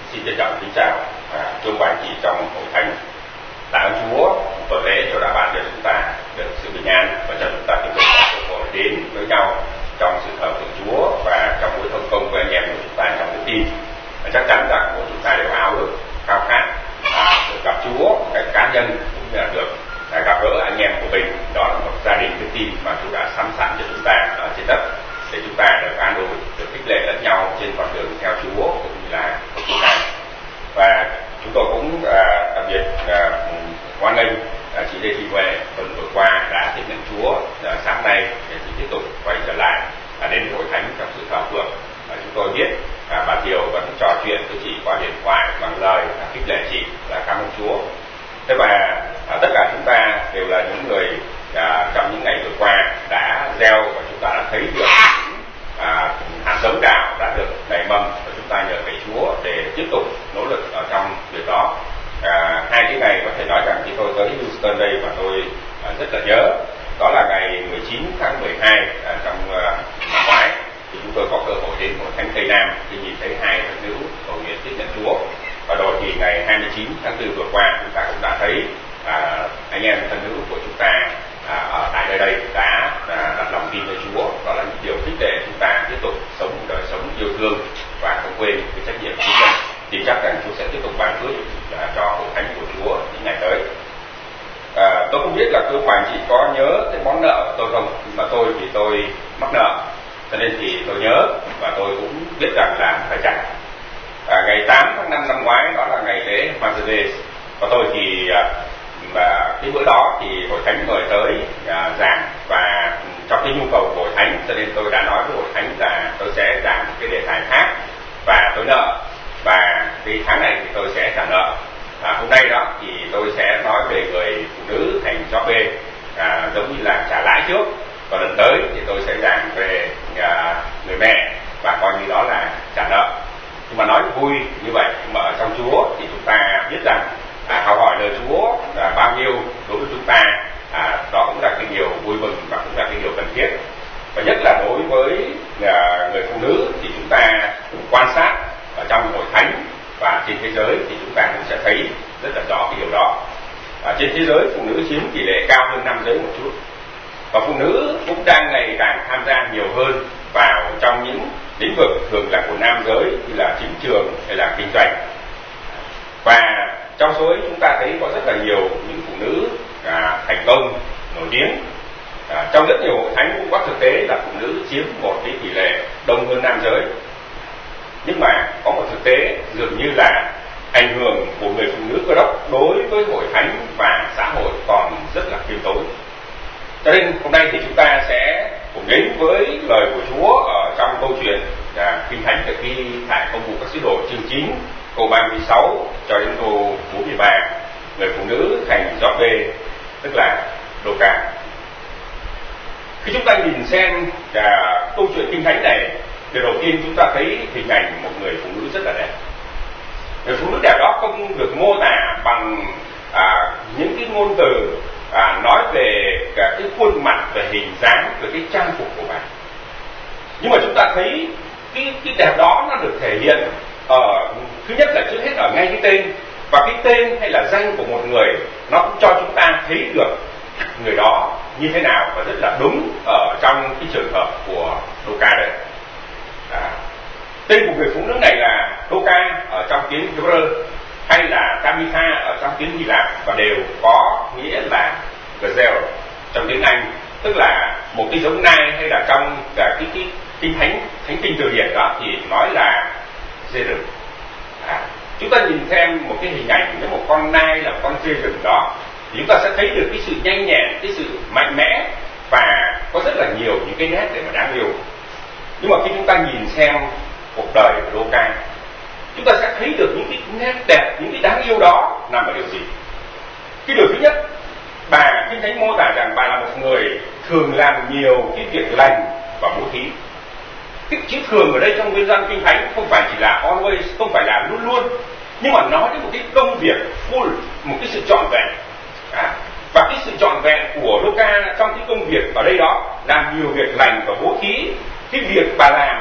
Xin trân trọng kính chào quý ông bà anh chị trong hội thánh. Tạ ơn Chúa tuần lễ cho đã ban cho chúng ta được sự bình an và cho chúng ta tiếp tục có cơ hội đến với nhau trong sự thờ phượng Chúa và trong buổi thông công với anh em của chúng ta trong đức tin. Chắc chắn rằng của chúng ta đều ao ước khao khát được gặp Chúa một cách cá nhân cũng như là được gặp gỡ anh em của mình. Đó là một gia đình đức tin mà Chúa đã sắm sẵn cho chúng ta ở trên đất để chúng ta được an ủi, được khích lệ lẫn nhau trên con đường theo Chúa cũng như là của chúng ta. Và chúng tôi cũng đặc biệt hoan nghênh chị Lê Thị Huệ tuần vừa qua đã tiếp nhận Chúa, sáng nay để chị tiếp tục quay trở lại đến hội thánh trong sự thờ phượng. Chúng tôi biết bà Thiều vẫn trò chuyện với chị qua điện thoại bằng lời khích lệ chị là cảm ơn Chúa. Thế và tất cả chúng ta đều là những người trong những ngày vừa qua đã gieo và chúng ta đã thấy được hạt giống đạo đã được nảy mầm và chúng ta nhờ cậy Chúa để tiếp tục nỗ lực ở trong việc đó. Hai cái ngày có thể nói rằng khi tôi tới Houston đây và tôi rất là nhớ, đó là ngày 19 tháng 12 trong năm ngoái thì chúng tôi có cơ hội đến hội thánh Tây Nam khi nhìn thấy hai thân nữ cầu nguyện tiếp nhận Chúa. Và rồi thì ngày 29 tháng 4 vừa qua chúng ta cũng đã thấy anh em thân nữ của chúng ta ở tại nơi đây đã đặt lòng tin với Chúa. Đó là những điều khích lệ chúng ta tiếp tục sống một đời sống yêu thương và không quên cái trách nhiệm của nhân. Thì chắc rằng Chúa sẽ tiếp tục ban phước cho hội thánh của Chúa những ngày tới. Tôi không biết là cơ quan chị có nhớ cái món nợ của tôi không, nhưng mà tôi thì tôi mắc nợ, cho nên thì tôi nhớ và tôi cũng biết rằng là phải trả. Ngày 8 tháng 5 năm ngoái, đó là ngày lễ Mercedes, và tôi thì cái bữa đó thì hội thánh mời tới giảng, và trong cái nhu cầu của hội thánh cho nên tôi đã nói với hội thánh là tôi sẽ giảng một cái đề tài khác và tôi nợ, và cái tháng này thì tôi sẽ trả nợ. Hôm nay đó thì tôi sẽ nói về người phụ nữ thành job B, giống như là trả lãi trước, và lần tới thì tôi sẽ giảng về người mẹ và coi như đó là trả nợ. Nhưng mà nói vui như vậy, nhưng mà ở trong Chúa thì chúng ta biết rằng học hỏi lời Chúa là bao nhiêu đối với chúng ta, đó cũng là cái điều vui mừng và cũng là cái điều cần thiết. Và nhất là đối với người phụ nữ thì chúng ta cũng quan sát ở trong hội thánh và trên thế giới thì chúng ta cũng sẽ thấy rất là rõ cái điều đó. Trên thế giới phụ nữ chiếm tỷ lệ cao hơn nam giới một chút, và phụ nữ cũng đang ngày càng tham gia nhiều hơn vào trong những lĩnh vực thường là của nam giới như là chính trường hay là kinh doanh. Và trong số ấy chúng ta thấy có rất là nhiều những phụ nữ thành công, nổi tiếng. Trong rất nhiều hội thánh cũng có thực tế là phụ nữ chiếm một cái tỷ lệ đông hơn nam giới. Nhưng mà có một thực tế dường như là ảnh hưởng của người phụ nữ Cơ Đốc đối với hội thánh và xã hội còn rất là khiêm tốn. Cho nên hôm nay thì chúng ta sẽ cùng đến với lời của Chúa ở trong câu chuyện Kinh Thánh được ghi tại Công vụ các sứ đồ chương 9 câu 36 cho đến câu 43, người phụ nữ thành job B, tức là Đô-ca. Khi chúng ta nhìn xem câu chuyện Kinh Thánh này, điều đầu tiên chúng ta thấy hình ảnh một người phụ nữ rất là đẹp. Người phụ nữ đẹp đó không được mô tả bằng những cái ngôn từ nói về cả cái khuôn mặt, về hình dáng, về cái trang phục của bà. Nhưng mà chúng ta thấy cái đẹp đó nó được thể hiện ở, thứ nhất là trước hết ở ngay cái tên, và cái tên hay là danh của một người nó cũng cho chúng ta thấy được người đó như thế nào, và rất là đúng ở trong cái trường hợp của Đô-ca đây. Tên của người phụ nữ này là Đô-ca ở trong tiếng Hebrew hay là Tabitha ở trong tiếng Hy Lạp, và đều có nghĩa là gazelle trong tiếng Anh, tức là một cái giống nai, hay là trong cái kinh thánh kinh từ điển đó thì nói là dê rừng. Chúng ta nhìn xem một cái hình ảnh nếu một con nai là một con dê rừng đó thì chúng ta sẽ thấy được cái sự nhanh nhẹn, cái sự mạnh mẽ, và có rất là nhiều những cái nét để mà đáng yêu. Nhưng mà khi chúng ta nhìn xem cuộc đời của Đô-ca, chúng ta sẽ thấy được những cái nét đẹp, những cái đáng yêu đó nằm ở điều gì. Cái điều thứ nhất, Kinh Thánh mô tả rằng bà là một người thường làm nhiều cái việc lành và bố thí. Cái chữ thường ở đây trong nguyên văn Kinh Thánh không phải chỉ là always, không phải là luôn luôn, nhưng mà nói đến một cái công việc full, một cái sự trọn vẹn. Và cái sự trọn vẹn của Đô-ca trong cái công việc ở đây đó, làm nhiều việc lành và bố thí. Cái việc bà làm đó,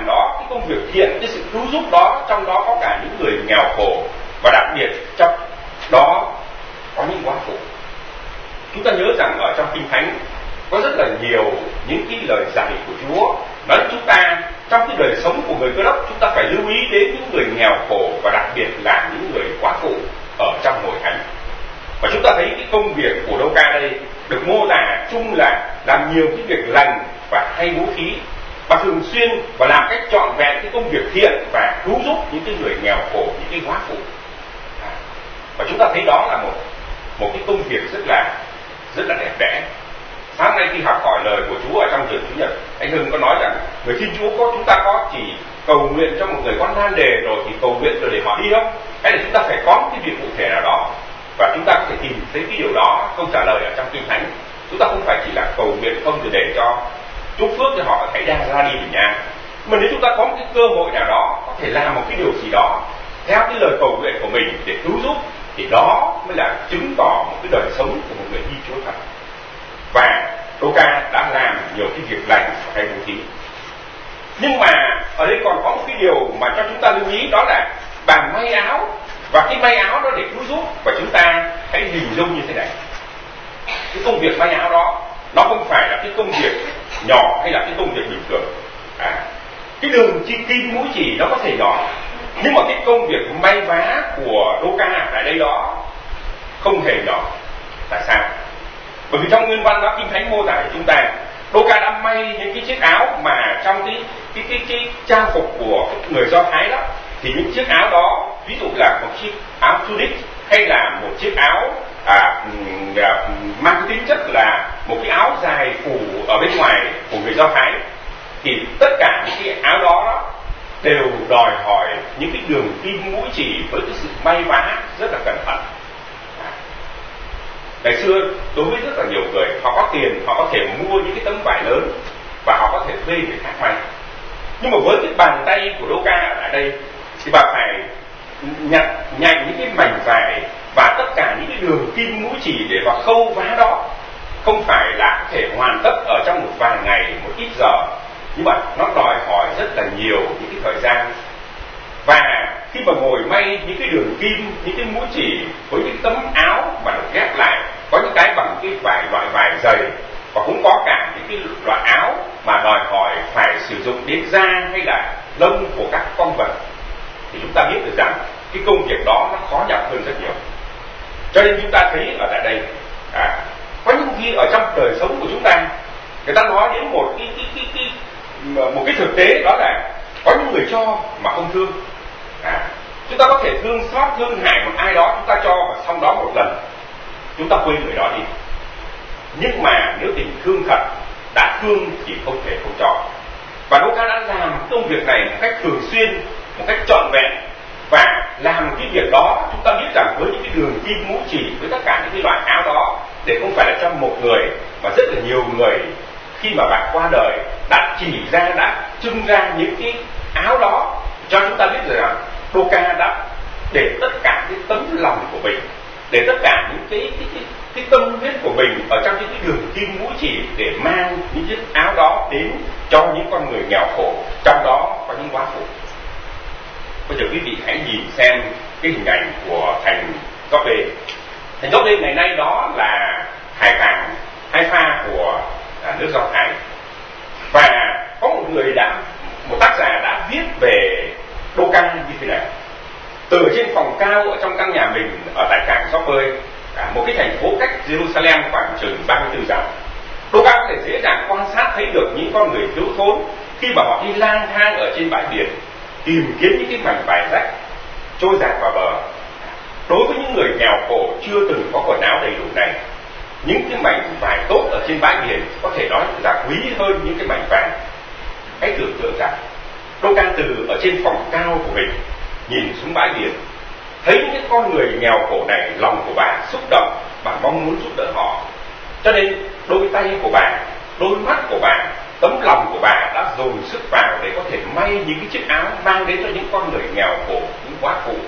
cái công việc thiện, cái sự cứu giúp đó, trong đó có cả những người nghèo khổ, và đặc biệt trong đó có những góa phụ. Chúng ta nhớ rằng ở trong Kinh Thánh có rất là nhiều những cái lời dạy của Chúa nói chúng ta trong cái đời sống của người Cơ Đốc, chúng ta phải lưu ý đến những người nghèo khổ và đặc biệt là những người góa phụ ở trong hội thánh. Và chúng ta thấy cái công việc của Đô-ca đây được mô tả chung là làm nhiều cái việc lành và hay bố thí, và thường xuyên và làm cách trọn vẹn cái công việc thiện và cứu giúp những cái người nghèo khổ, những cái góa phụ. Và chúng ta thấy đó là một cái công việc rất là đẹp đẽ. Sáng nay khi học hỏi lời của Chúa ở trong trường Chủ nhật, anh Hưng có nói rằng người Thiên Chúa chúng ta có chỉ cầu nguyện cho một người con nan đề rồi thì cầu nguyện rồi để họ đi không? Hay là chúng ta phải có một cái việc cụ thể nào đó? Và chúng ta có thể tìm thấy cái điều đó, câu trả lời ở trong Kinh Thánh. Chúng ta không phải chỉ là cầu nguyện không để cho chúc phước cho họ hãy ra đi bình an, mà nếu chúng ta có một cái cơ hội nào đó có thể làm một cái điều gì đó theo cái lời cầu nguyện của mình để cứu giúp, thì đó mới là chứng tỏ một cái đời sống của một người đi Chúa thật. Và Đô-ca đã làm nhiều cái việc lành hay bố thí. Nhưng mà ở đây còn có một cái điều mà cho chúng ta lưu ý, đó là bà may áo, và cái may áo đó để cứu giúp. Và chúng ta hãy hình dung như thế này, cái công việc may áo đó nó không phải là cái công việc nhỏ hay là cái công việc bình thường. Cái đường kim mũi chỉ nó có thể nhỏ, nhưng mà cái công việc may vá của Đô-ca tại đây đó không hề nhỏ. Tại sao? Bởi vì trong nguyên văn đó, Kinh Thánh mô tả cho chúng ta Đô-ca đã may những cái chiếc áo mà trong cái trang phục của người Do Thái đó, thì những chiếc áo đó ví dụ là một chiếc áo tunic hay là một chiếc áo mang tính chất là một cái áo dài phủ ở bên ngoài của người Do Thái, thì tất cả những cái áo đó đều đòi hỏi những cái đường kim mũi chỉ với cái sự may vá rất là cẩn thận. Ngày xưa đối với rất là nhiều người, họ có tiền, họ có thể mua những cái tấm vải lớn và họ có thể thuê người khác may. Nhưng mà với cái bàn tay của Đô-ca ở đây thì bà phải nhặt những cái mảnh vải và tất cả những cái đường kim mũi chỉ để vào khâu vá đó. Không phải là có thể hoàn tất ở trong một vài ngày, một ít giờ, nhưng mà nó đòi hỏi rất là nhiều những cái thời gian. Và khi mà ngồi may những cái đường kim, những cái mũi chỉ với những tấm áo mà được ghép lại, có những cái bằng cái loại vải dày, và cũng có cả những cái loại áo mà đòi hỏi phải sử dụng đến da hay là lông của các con vật, thì chúng ta biết được rằng cái công việc đó nó khó nhọc hơn rất nhiều. Cho nên chúng ta thấy ở tại đây có những khi ở trong đời sống của chúng ta, người ta nói đến một cái thực tế, đó là có những người cho mà không thương. Chúng ta có thể thương xót, thương hại một ai đó, chúng ta cho và xong đó một lần chúng ta quên người đó đi. Nhưng mà nếu tình thương thật, đã thương thì không thể không cho. Và Đô-ca đã làm công việc này một cách thường xuyên, một cách trọn vẹn. Và làm cái việc đó, chúng ta biết rằng với những cái đường kim mũi chỉ, với tất cả những cái loại áo đó, để không phải là cho một người mà rất là nhiều người, khi mà bạn qua đời đã chỉ ra, đã trưng ra những cái áo đó, cho chúng ta biết rằng Đô-ca đã để tất cả cái tấm lòng của mình, để tất cả những cái tâm huyết của mình ở trong những cái đường kim mũi chỉ để mang những chiếc áo đó đến cho những con người nghèo khổ, trong đó có những góa phụ. Bây giờ quý vị hãy nhìn xem cái hình ảnh của thành Joppe. Thành Joppe ngày nay đó là hải cảng Haifa của nước Do Thái. Và có một tác giả đã viết về Đô-ca như thế này. Từ trên phòng cao ở trong căn nhà mình ở tại cảng Joppe, một cái thành phố cách Jerusalem khoảng chừng 34 dặm, Đô-ca có thể dễ dàng quan sát thấy được những con người thiếu thốn khi mà họ đi lang thang ở trên bãi biển, tìm kiếm những cái mảnh vải rách trôi dạt vào bờ. Đối với những người nghèo khổ chưa từng có quần áo đầy đủ này, những cái mảnh vải tốt ở trên bãi biển có thể nói là quý hơn những cái mảnh vàng. Hãy tưởng tượng rằng Đô-ca từ ở trên phòng cao của mình nhìn xuống bãi biển, thấy những con người nghèo khổ này, lòng của bà xúc động, bà mong muốn giúp đỡ họ. Cho nên đôi tay của bà, đôi mắt của bà, tấm lòng của bà đã dồn sức vào để có thể may những cái chiếc áo mang đến cho những con người nghèo khổ, những góa phụ.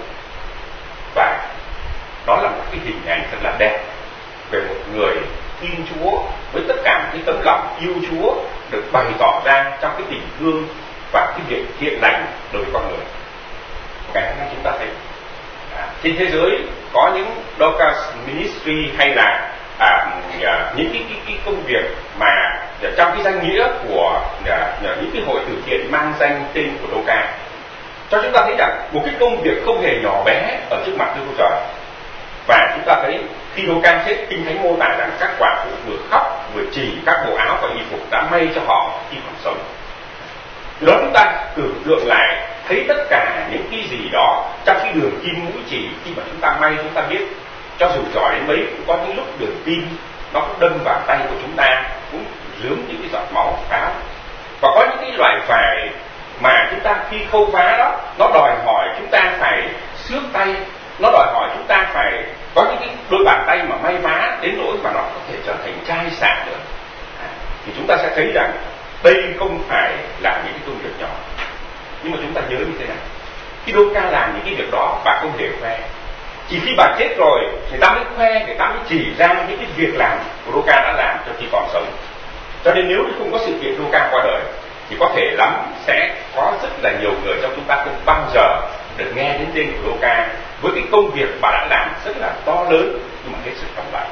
Và đó là một cái hình ảnh thật là đẹp về một người tin Chúa với tất cả những tấm lòng yêu Chúa được bày tỏ ra trong cái tình thương và cái việc thiện lành đối với con người. Ngày hôm nay chúng ta thấy trên thế giới có những Dorcas Ministry hay là những cái công việc mà trong cái danh nghĩa của những cái hội từ thiện mang danh tên của Dorcas, cho chúng ta thấy rằng một cái công việc không hề nhỏ bé ở trước mặt Đức Chúa Trời. Và chúng ta thấy khi Dorcas chết, Kinh Thánh mô tả rằng các quả phụ vừa khóc vừa chỉ các bộ áo và y phục đã may cho họ khi còn sống. Từ đó chúng ta tưởng tượng lại thấy tất cả những cái gì đó trong cái đường kim mũi chỉ khi mà chúng ta may, chúng ta biết cho dù giỏi đến mấy cũng có những lúc đường kim nó cũng đâm vào tay của chúng ta, cũng rướm những cái giọt máu pháo. Và có những cái loại vải mà chúng ta khi khâu vá đó, nó đòi hỏi chúng ta phải xước tay, nó đòi hỏi chúng ta phải có những cái đôi bàn tay mà may vá đến nỗi mà nó có thể trở thành chai sạn nữa. Thì chúng ta sẽ thấy rằng đây không phải là những cái công việc nhỏ. Nhưng mà chúng ta nhớ như thế này, khi Dorcas làm những cái việc đó, bà không hề khoe. Chỉ khi bà chết rồi, người ta mới khoe, người ta mới chỉ ra những cái việc làm của Dorcas đã làm cho khi còn sống. Cho nên nếu không có sự kiện Dorcas qua đời, thì có thể lắm sẽ có rất là nhiều người trong chúng ta không bao giờ được nghe đến tên của Dorcas với cái công việc bà đã làm rất là to lớn nhưng mà hết sức thầm lặng.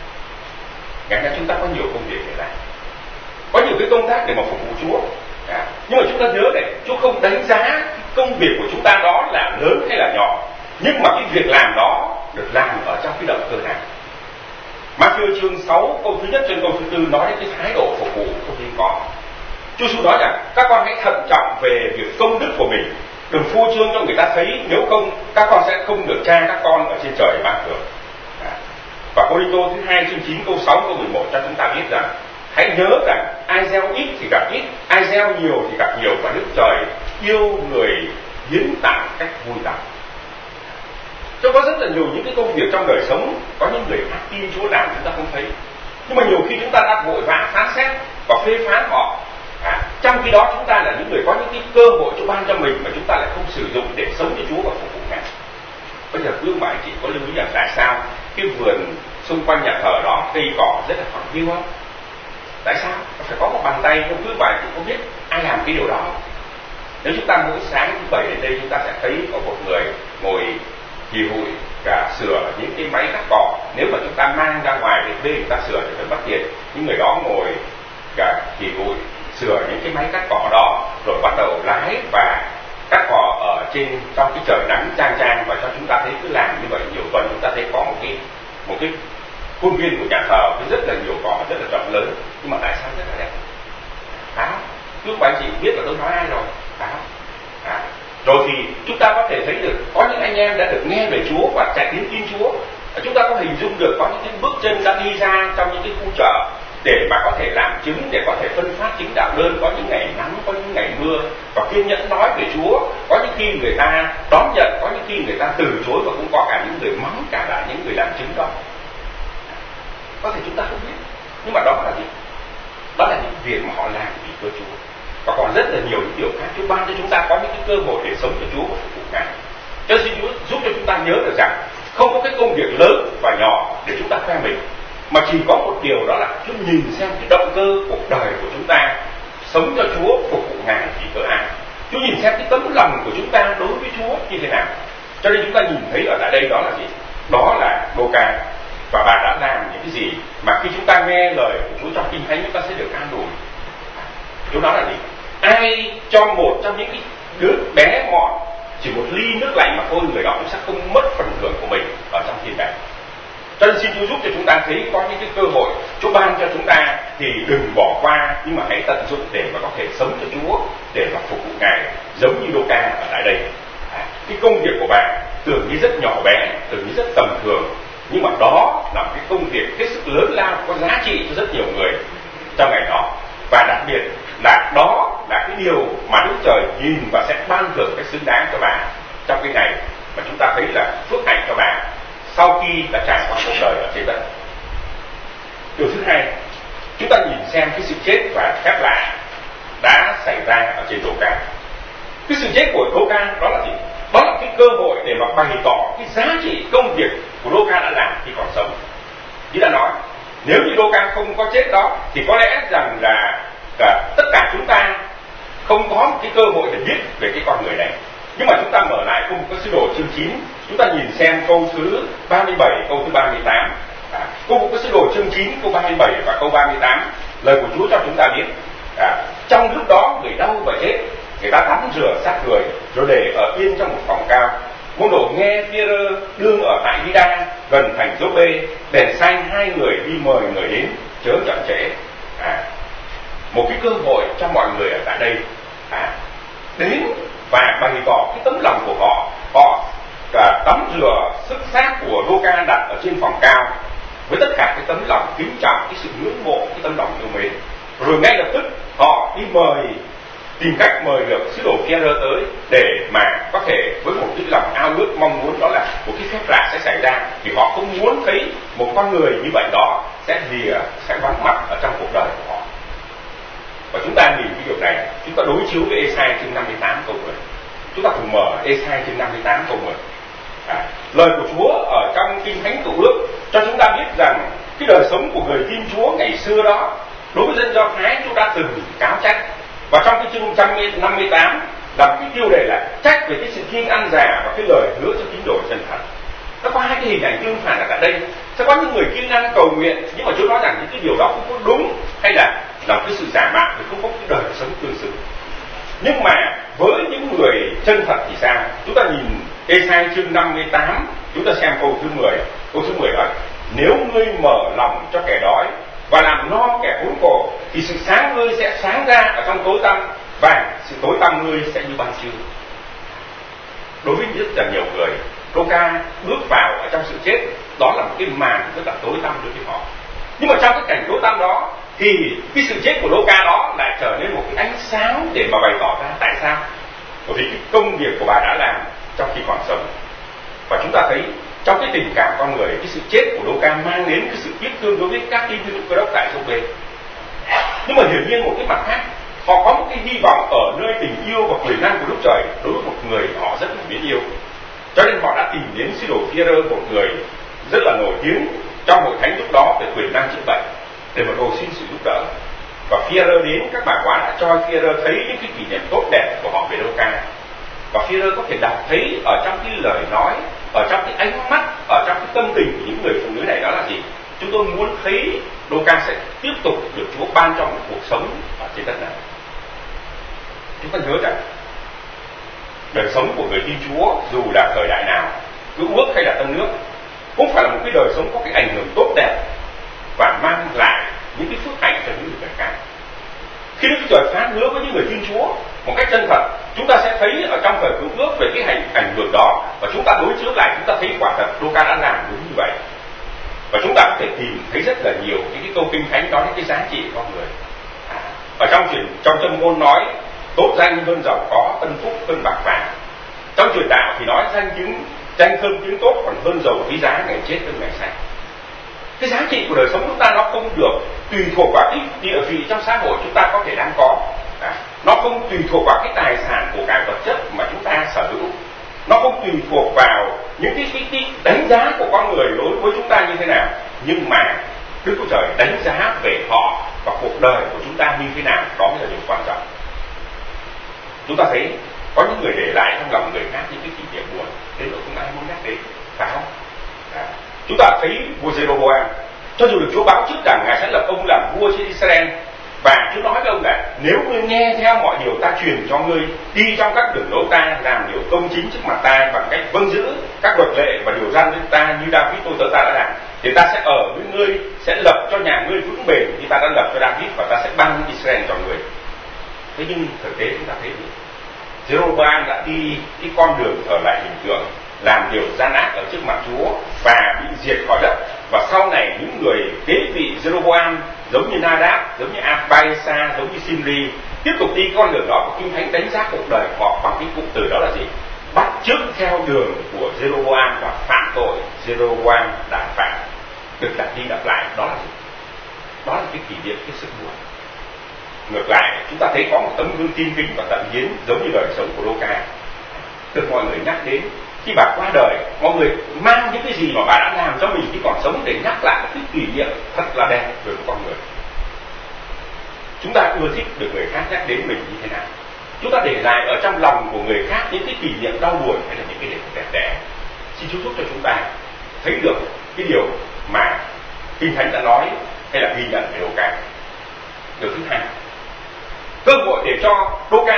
Ngày nay chúng ta có nhiều công việc để làm, có nhiều cái công tác để mà phục vụ Chúa. Nhưng mà chúng ta nhớ này, Chúa không đánh giá cái công việc của chúng ta đó là lớn hay là nhỏ, nhưng mà cái việc làm đó được làm ở trong cái động cơ nào. Matthew chương 6 câu thứ nhất trên câu thứ 4 nói đến cái thái độ phục vụ không nên có. Chúa Giêsu nói rằng các con hãy thận trọng về việc công đức của mình, đừng phô trương cho người ta thấy, nếu không các con sẽ không được Cha các con ở trên trời ban thưởng. Và Cô-rinh-tô thứ 2 chương 9 câu 6 câu 11 cho chúng ta biết rằng hãy nhớ rằng ai gieo ít thì gặp ít, ai gieo nhiều thì gặp nhiều, và Đức Trời yêu người hiến tặng cách vui lòng. Cho có rất là nhiều những cái công việc trong đời sống, có những người khác tin Chúa làm chúng ta không thấy, nhưng mà nhiều khi chúng ta đã vội vã phán xét và phê phán họ. Trong khi đó chúng ta là những người có những cái cơ hội Chúa ban cho mình mà chúng ta lại không sử dụng để sống cho Chúa và phục vụ Ngài. Bây giờ quý ông bà anh chị có lưu ý rằng tại sao cái vườn xung quanh nhà thờ đó cây cỏ rất là còn hiu không? Tại sao? Phải có một bàn tay, nhưng quý ông bà anh chị có biết ai làm cái điều đó? Nếu chúng ta mỗi sáng thứ Bảy đến đây, chúng ta sẽ thấy có một người ngồi hì hụi cả sửa những cái máy cắt cỏ. Nếu mà chúng ta mang ra ngoài để thuê người ta sửa thì phải mất tiền. Những người đó ngồi cả hì hụi sửa những cái máy cắt cỏ đó, rồi bắt đầu lái và cắt cỏ ở trên trong cái trời nắng chang chang, và cho chúng ta thấy cứ làm như vậy nhiều tuần, chúng ta thấy có một cái khuôn viên của nhà thờ với rất là nhiều cỏ, rất là rộng lớn, nhưng mà tại sao rất là đẹp? Cứ bạn chị biết là tôi nói ai rồi. Rồi thì chúng ta có thể thấy được có những anh em đã được nghe về Chúa và chạy đến tin Chúa. Chúng ta có hình dung được có những cái bước chân đã đi ra trong những cái khu chợ để mà có thể làm chứng, để có thể phân phát chính đạo đơn. Có những ngày nắng, có những ngày mưa, và kiên nhẫn nói về Chúa. Có những khi người ta đón nhận, có những khi người ta từ chối, và cũng có cả những người mắng cả lại những người làm chứng đó. Có thể chúng ta không biết, nhưng mà đó là gì? Đó là những việc mà họ làm vì cơ Chúa. Và còn rất là nhiều những điều khác. Chúa ban cho chúng ta có những cái cơ hội để sống cho Chúa và phục vụ Ngài. Cho xin Chúa giúp cho chúng ta nhớ được rằng không có cái công việc lớn và nhỏ để chúng ta khoe mình, mà chỉ có một điều, đó là Chúa nhìn xem cái động cơ cuộc đời của chúng ta sống cho Chúa, phục vụ Ngài vì cớ ai. Chúa nhìn xem cái tấm lòng của chúng ta đối với Chúa như thế nào. Cho nên chúng ta nhìn thấy ở tại đây đó là gì? Đó là Dorcas, và bà đã làm những cái gì mà khi chúng ta nghe lời của Chúa trong Kinh Thánh, chúng ta sẽ được an ủi. Chúa nói là gì? Ai cho một trong những cái đứa bé mọn chỉ một ly nước lạnh mà thôi, người đó cũng sẽ không mất phần thưởng của mình ở trong thiên đàng. Cho nên xin Chúa giúp cho chúng ta thấy có những cái cơ hội Chúa ban cho chúng ta thì đừng bỏ qua, nhưng mà hãy tận dụng để mà có thể sống cho Chúa, để mà phục vụ Ngài, giống như Dorcas ở tại đây. Cái công việc của bà tưởng như rất nhỏ bé, tưởng như rất tầm thường, nhưng mà đó là một cái công việc hết sức lớn lao, có giá trị cho rất nhiều người trong ngày đó. Và đặc biệt là đó là cái điều mà Đức Trời nhìn và sẽ ban thưởng cái xứng đáng cho bà trong cái ngày mà chúng ta thấy là phước hạnh cho bà sau khi đã trải qua cuộc đời ở trên đất. Điều thứ hai, chúng ta nhìn xem cái sự chết và khép lại đã xảy ra ở trên Dorcas. Cái sự chết của Dorcas đó là gì? Đó là cái cơ hội để mà bày tỏ cái giá trị công việc của Dorcas đã làm khi còn sống. Như đã nói, nếu như Dorcas không có chết đó thì có lẽ rằng là tất cả chúng ta không có một cái cơ hội để biết về cái con người này. Nhưng mà chúng ta mở lại Công vụ các sứ đồ chương 9, chúng ta nhìn xem câu thứ 37, câu thứ 38. Công vụ các sứ đồ chương 9, câu 37 và câu 38, lời của Chúa cho chúng ta biết. Trong lúc đó người đau và chết, người ta tắm rửa xác người rồi để ở yên trong một phòng cao. Môn đồ nghe Phi-e-rơ đương ở tại Lydda gần thành Giô-bê, bèn sai 2 người đi mời người đến, chớ chậm trễ. Một cái cơ hội cho mọi người ở tại đây đến và bày tỏ cái tấm lòng của họ. Họ tắm rửa sức xác của Lô-ca đặt ở trên phòng cao với tất cả cái tấm lòng kính trọng, cái sự ngưỡng mộ, cái tấm lòng yêu mến. Rồi ngay lập tức họ đi tìm cách mời được sứ đồ Phi-e-rơ tới để mà có thể với một cái lòng ao ước mong muốn đó là một cái phép lạ sẽ xảy ra, thì họ không muốn thấy một con người như vậy đó sẽ vắng mặt ở trong cuộc đời của họ. Và chúng ta nhìn cái điều này, chúng ta đối chiếu với Ê-sai chương 58 câu 10. Chúng ta cùng mở Ê-sai chương 58 câu 10. Lời của Chúa ở trong Kinh Thánh Cựu Ước cho chúng ta biết rằng cái đời sống của người tin Chúa ngày xưa đó đối với dân Do Thái Chúa đã từng cáo trách. Và trong cái chương 158 là cái tiêu đề là trách về cái sự kiêng ăn già và cái lời hứa cho tín đồ chân thật. Nó có hai cái hình ảnh tương phản ở tại đây. Sẽ có những người kiêng ăn cầu nguyện, nhưng mà Chúa nói rằng những cái điều đó không có đúng, hay là cái sự giả mạo thì không có cái đời sống tương xứng. Nhưng mà với những người chân thật thì sao? Chúng ta nhìn Ê-sai chương 58, chúng ta xem câu thứ 10. Câu thứ 10 nói: nếu ngươi mở lòng cho kẻ đói và làm no kẻ khốn khổ, thì sự sáng ngươi sẽ sáng ra ở trong tối tăm, và sự tối tăm ngươi sẽ như ban trưa. Đối với rất là nhiều người, Lô-ca bước vào ở trong sự chết, đó là một cái màn rất là tối tăm đối với họ. Nhưng mà trong cái cảnh tối tăm đó thì cái sự chết của Lô-ca đó lại trở nên một cái ánh sáng để mà bày tỏ ra. Tại sao? Bởi vì cái công việc của bà đã làm trong khi còn sống. Và chúng ta thấy trong cái tình cảm con người, cái sự chết của Lô-ca mang đến cái sự tiếc thương đối với các tín hữu Cơ Đốc tại Giô-bê. Nhưng mà hiển nhiên một cái mặt khác, họ có một cái hy vọng ở nơi tình yêu và quyền năng của Đức Trời đối với một người họ rất là biết yêu. Cho nên họ đã tìm đến sứ đồ Phi-e-rơ, một người rất là nổi tiếng trong hội thánh lúc đó về quyền năng chữa bệnh, để mà cầu xin sự giúp đỡ. Và Phi-e-rơ đến, các bà quá đã cho Phi-e-rơ thấy những cái kỷ niệm tốt đẹp của họ về Lô-ca. Và Phi-e-rơ có thể đọc thấy ở trong cái lời nói, ở trong cái ánh mắt, ở trong cái tâm tình của những người phụ nữ này đó là gì? Chúng tôi muốn thấy Lô-ca sẽ tiếp tục được Chúa ban cho một cuộc sống ở trên đất này. Chúng ta nhớ rằng đời sống của người tin Chúa dù là thời đại nào, Cựu Ước hay là Tân Ước, cũng phải là một cái đời sống có cái ảnh hưởng tốt đẹp và mang lại những cái phước hạnh cho những người khác. Khi Đức Trời phán hứa với những người tin Chúa một cách chân thật, chúng ta sẽ thấy ở trong thời Cựu Ước về cái ảnh hưởng đó, và chúng ta đối chiếu lại, chúng ta thấy quả thật Lô-ca đã làm đúng như vậy. Và chúng ta có thể tìm thấy rất là nhiều những cái câu Kinh Thánh nói đến cái giá trị của con người. Ở trong Châm Ngôn nói tốt danh hơn giàu có, tân phúc hơn bạc vàng. Trong truyền đạo thì nói danh thơm tiếng tốt còn hơn dầu quý giá, ngày chết hơn ngày sanh. Cái giá trị của đời sống chúng ta nó không được tùy thuộc vào cái địa vị trong xã hội chúng ta có thể đang có. Nó không tùy thuộc vào cái tài sản của cải vật chất mà chúng ta sở hữu. Nó không tùy thuộc vào những cái đánh giá của con người đối với chúng ta như thế nào. Nhưng mà Đức Chúa Trời đánh giá về họ và cuộc đời của chúng ta như thế nào, đó mới là điều quan trọng. Chúng ta thấy có những người để lại trong lòng người khác những cái kỷ niệm buồn đến nỗi không ai muốn nhắc đến, phải không? Chúng ta thấy vua Giê-rô-bô-am, cho dù được Chúa báo trước rằng Ngài sẽ lập ông làm vua trên Israel, và Chúa nói với ông là nếu ngươi nghe theo mọi điều ta truyền cho ngươi, đi trong các đường lối ta, làm điều công chính trước mặt ta bằng cách vâng giữ các luật lệ và điều răn với ta như David tôi tớ ta đã làm, thì ta sẽ ở với ngươi, sẽ lập cho nhà ngươi vững bền như ta đã lập cho David, và ta sẽ ban Israel cho ngươi. Thế nhưng thực tế chúng ta thấy gì? Giê-rô-bô-am đã đi cái con đường thờ lại hình tượng, làm điều gian ác ở trước mặt Chúa và bị diệt khỏi đất. Và sau này những người kế vị Giê-rô-bô-am giống như Na-đáp, giống như A-bai-sa, giống như Sim-ri tiếp tục đi con đường đó, của Kinh Thánh đánh giá cuộc đời họ bằng cái cụm từ đó là gì? Bắt chước theo đường của Giê-rô-bô-am và phạm tội Giê-rô-bô-am đã phạm. Được lặp đi lặp lại, đó là gì? Đó là cái kỷ niệm, cái sự buồn. Ngược lại, chúng ta thấy có một tấm gương tin kính và tận hiến giống như đời sống của Lô-ca, được mọi người nhắc đến. Khi bà qua đời, mọi người mang những cái gì mà bà đã làm cho mình khi còn sống để nhắc lại cái kỷ niệm thật là đẹp về một con người. Chúng ta ưa thích được người khác nhắc đến mình như thế nào? chúng ta để lại ở trong lòng của người khác những cái kỷ niệm đau buồn hay là những cái điều đẹp đẽ. Xin Chúa giúp cho chúng ta thấy được cái điều mà Kinh Thánh đã nói hay là ghi nhận về Đô-ca. Điều thứ hai, cơ hội để cho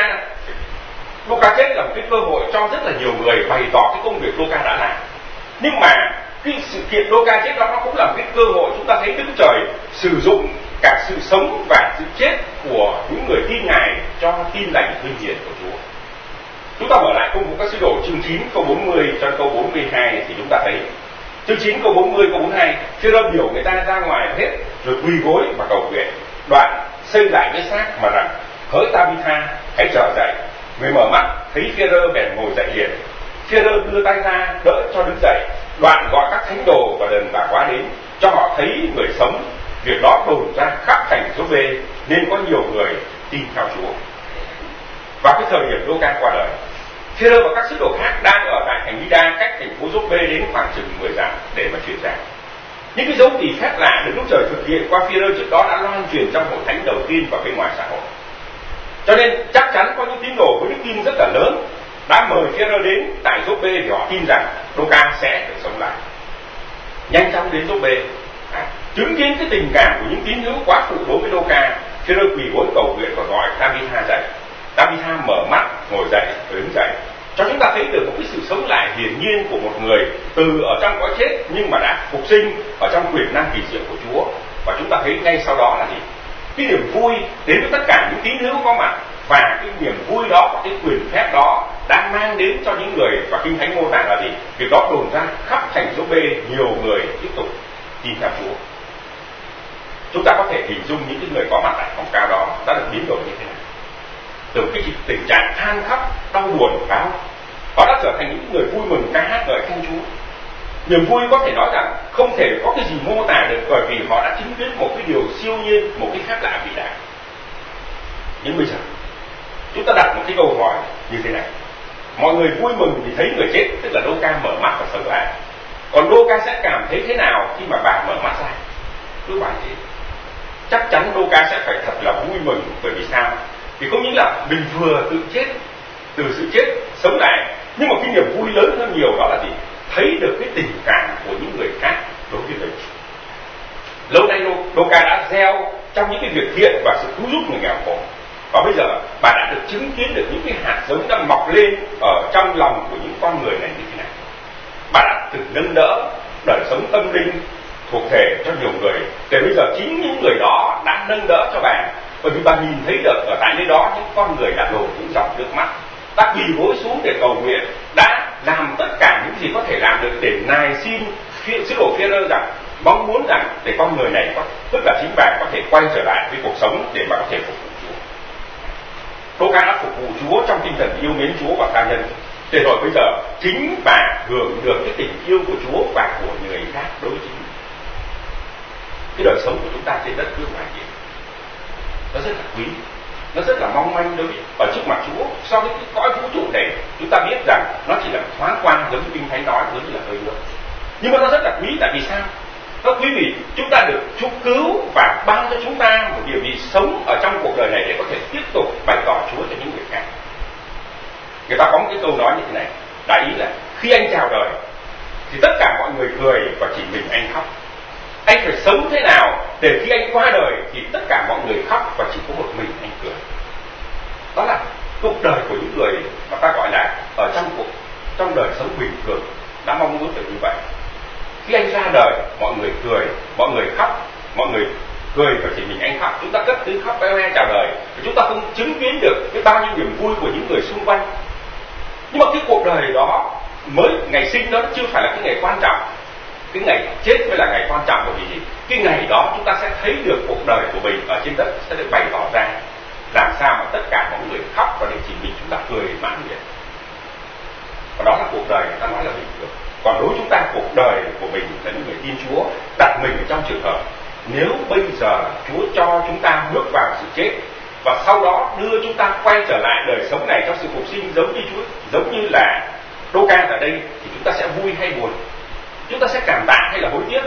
Đô-ca chết là một cái cơ hội cho rất là nhiều người bày tỏ cái công việc Đô-ca đã làm. Nhưng mà cái sự kiện Đô-ca chết đó nó cũng là một cái cơ hội chúng ta thấy Đức Trời sử dụng cả sự sống và sự chết của những người tin Ngài cho tin lành vinh hiển của Chúa. Chúng ta mở lại Công vụ các sứ đồ chương 9 câu 40 cho câu 42 thì chúng ta thấy chương 9 câu 40 câu 42, Phêrô biểu người ta ra ngoài hết rồi quỳ gối và cầu nguyện. Đoạn xây lại cái xác mà rằng: hỡi Ta-bi-tha, hãy trở dậy. Người mở mắt thấy Phêrô bèn ngồi dậy liền. Phêrô đưa tay ra đỡ cho đứng dậy. Đoạn gọi các thánh đồ và đền bà quá đến cho họ thấy người sống. Việc đó đồn ra khắp thành Giô-bê nên có nhiều người tin theo Chúa. Vào cái thời điểm Đô-ca qua đời, Phêrô và các sứ đồ khác đang ở tại thành Lydda cách thành phố Giô-bê đến khoảng chừng 10 dặm để mà truyền giảng. Những cái dấu kỳ khác lạ được Đức Trời thực hiện qua Phêrô trước đó đã loan truyền trong hội thánh đầu tiên và bên ngoài xã hội. Cho nên chắc chắn có những tín đồ với đức tin rất là lớn đã mời Phêrô đến tại Giô-bê để họ tin rằng Đô-ca sẽ được sống lại. Nhanh chóng đến Giô-bê, chứng kiến cái tình cảm của những tín hữu quá phụ đối với Đô-ca, Phêrô quỳ gối cầu nguyện và gọi Ta-bi-tha dậy. Ta-bi-tha mở mắt ngồi dậy và đứng dậy, cho chúng ta thấy được một cái sự sống lại hiển nhiên của một người từ ở trong cõi chết nhưng mà đã phục sinh ở trong quyền năng kỳ diệu của Chúa. Và chúng ta thấy ngay sau đó là gì? Cái niềm vui đến với tất cả những tín hữu có mặt, và cái niềm vui đó và cái quyền phép đó đã mang đến cho những người, và Kinh Thánh mô tả là gì? Việc đó đồn ra khắp thành Giô-bê, nhiều người tiếp tục tin theo Chúa. Chúng ta có thể hình dung những cái người có mặt tại phòng cao đó đã được biến đổi như thế nào. Từ cái tình trạng than khóc, đau buồn phải không? Họ đã trở thành những người vui mừng ca hát ngợi khen Chúa. Niềm vui có thể nói rằng không thể có cái gì mô tả được, bởi vì họ đã chứng kiến một cái điều siêu nhiên, một cái khác lạ vĩ đại. Nhưng bây giờ chúng ta đặt một cái câu hỏi như thế này: mọi người vui mừng vì thấy người chết, tức là Đô-ca mở mắt và sống lại. Còn Đô-ca sẽ cảm thấy thế nào khi mà bà mở mắt ra? Thưa bạn chị, chắc chắn Đô-ca sẽ phải thật là vui mừng. Bởi vì sao? Vì không những là mình vừa tự chết, từ sự chết sống lại, nhưng mà cái niềm vui lớn hơn nhiều đó là gì? Thấy được cái tình cảm của những người khác đối với mình. Lâu nay Đô-ca đã gieo trong những cái việc thiện và sự cứu giúp người nghèo khổ, và bây giờ bà đã được chứng kiến được những cái hạt giống đang mọc lên ở trong lòng của những con người này như thế này. Bà đã từng nâng đỡ đời sống tâm linh thuộc thể cho nhiều người, để bây giờ chính những người đó đã nâng đỡ cho bà. Bởi vì bà nhìn thấy được ở tại nơi đó những con người đã đổ những dòng nước mắt, đã quỳ gối xuống để cầu nguyện, đã làm tất cả những gì có thể làm được để nài xin sứ đồ Phêrô rằng mong muốn rằng để con người này tức là chính bà có thể quay trở lại với cuộc sống để mà có thể phục vụ Chúa. Đô-ca đã phục vụ Chúa trong tinh thần yêu mến Chúa và ca nhân, để rồi bây giờ chính bà hưởng được cái tình yêu của Chúa và của người khác đối với chính mình. Cái đời sống của chúng ta trên đất nước này nó rất là quý, nó rất là mong manh đối với ở trước mặt Chúa. So với cái cõi vũ trụ này, chúng ta biết rằng nó chỉ là thoáng qua, giống như Kinh Thánh nói, giống như là hơi nước. Nhưng mà nó rất là quý, tại vì sao? Nó quý vì chúng ta được Chúa cứu và ban cho chúng ta một địa vị sống ở trong cuộc đời này để có thể tiếp tục bày tỏ Chúa cho những người khác. Người ta có một cái câu nói như thế này, đại ý là khi anh chào đời thì tất cả mọi người cười và chỉ mình anh khóc. Anh phải sống thế nào để khi anh qua đời thì tất cả mọi người khóc và chỉ có một mình anh cười. Đó là cuộc đời của những người mà ta gọi là ở trong đời sống bình thường đã mong muốn được như vậy. Khi anh ra đời, mọi người cười, mọi người khóc, mọi người cười và chỉ mình anh khóc. Chúng ta cất tiếng khóc ve chào đời, chúng ta không chứng kiến được cái bao nhiêu niềm vui của những người xung quanh. Nhưng mà cái cuộc đời đó mới ngày sinh đó chưa phải là cái ngày quan trọng. Cái ngày chết mới là ngày quan trọng. Bởi vì gì? Cái ngày đó chúng ta sẽ thấy được cuộc đời của mình ở trên đất sẽ được bày tỏ ra, làm sao mà tất cả mọi người khóc và để chỉ mình chúng ta cười mãn nguyện. Và đó là cuộc đời người ta nói là bình thường. Còn đối với chúng ta, cuộc đời của mình là những người tin Chúa, đặt mình ở trong trường hợp nếu bây giờ Chúa cho chúng ta bước vào sự chết và sau đó đưa chúng ta quay trở lại đời sống này trong sự phục sinh giống như Chúa, giống như là Đô-ca ở đây, thì chúng ta sẽ vui hay buồn? Chúng ta sẽ cảm tạ hay là hối tiếc?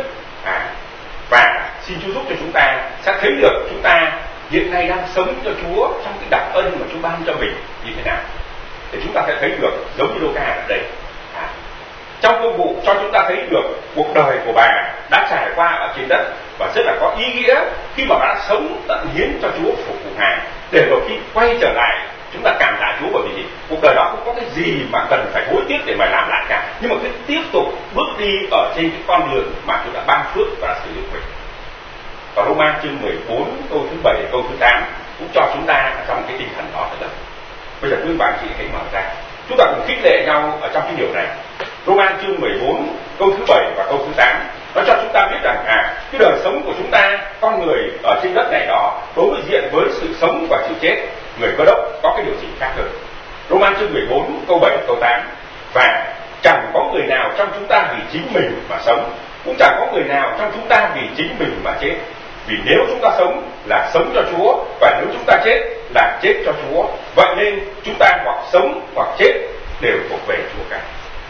Và xin Chúa giúp cho chúng ta sẽ thấy được chúng ta hiện nay đang sống cho Chúa trong cái đặc ân mà Chúa ban cho mình, như thế nào, để chúng ta sẽ thấy được giống như Đô-ca ở đây. Trong công vụ cho chúng ta thấy được cuộc đời của bà đã trải qua ở trên đất và rất là có ý nghĩa khi mà bà đã sống tận hiến cho Chúa, phục vụ Ngài, để rồi khi quay trở lại chúng ta cảm tạ Chúa, bởi vì cuộc đời đó không có cái gì mà cần phải hối tiếc để mà làm lại cả, nhưng mà cứ tiếp tục bước đi ở trên cái con đường mà Chúa đã ban phước và đã sử dụng mình. Và Roma chương 14 câu thứ 7 câu thứ 8 cũng cho chúng ta trong cái tinh thần đó thật. Bây giờ quý bạn chị hãy mở ra, chúng ta cùng khích lệ nhau ở trong cái điều này. Roma chương 14 câu thứ 7 và câu thứ 8 nó cho chúng ta biết rằng cái đời sống của chúng ta, con người ở trên đất này đó, đối diện với sự sống và sự chết, người Cơ Đốc có cái điều gì khác hơn. Roma chương 14 câu 7 câu 8: và chẳng có người nào trong chúng ta vì chính mình mà sống, cũng chẳng có người nào trong chúng ta vì chính mình mà chết. Vì nếu chúng ta sống là sống cho Chúa, và nếu chúng ta chết là chết cho Chúa. Vậy nên chúng ta hoặc sống hoặc chết đều thuộc về Chúa cả.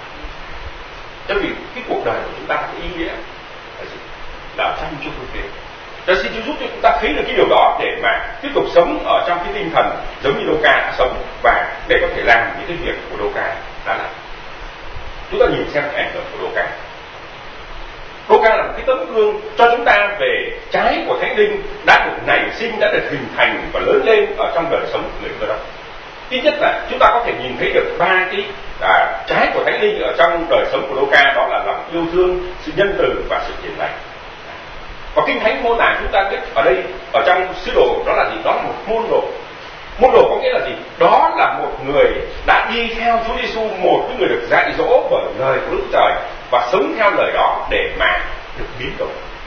Cho vì cái cuộc đời của chúng ta có ý nghĩa là gì? Là trong Chúa Cứu Thế. Cho xin Chúa giúp cho chúng ta thấy được cái điều đó để mà tiếp tục sống ở trong cái tinh thần giống như Đô-ca đã sống, và để có thể làm những cái việc của Đô-ca đã làm. Chúng ta nhìn xem cái ảnh hưởng của Đô-ca. Đô-ca là một cái tấm gương cho chúng ta về trái của Thánh Linh đã được nảy sinh, đã được hình thành và lớn lên ở trong đời sống của người Cơ Đốc. Ít nhất là chúng ta có thể nhìn thấy được ba cái trái của Thánh Linh ở trong đời sống của Đô-ca, đó là lòng yêu thương, sự nhân từ và sự hiền lành. Và Kinh Thánh mô tả chúng ta biết ở đây ở trong sứ đồ đó là gì? Đó là một môn đồ. Môn đồ có nghĩa là gì? Đó là một người đã đi theo Chúa Giêsu, một cái người được dạy dỗ bởi lời của Đức Trời và sống theo lời đó để mà được biến đổi.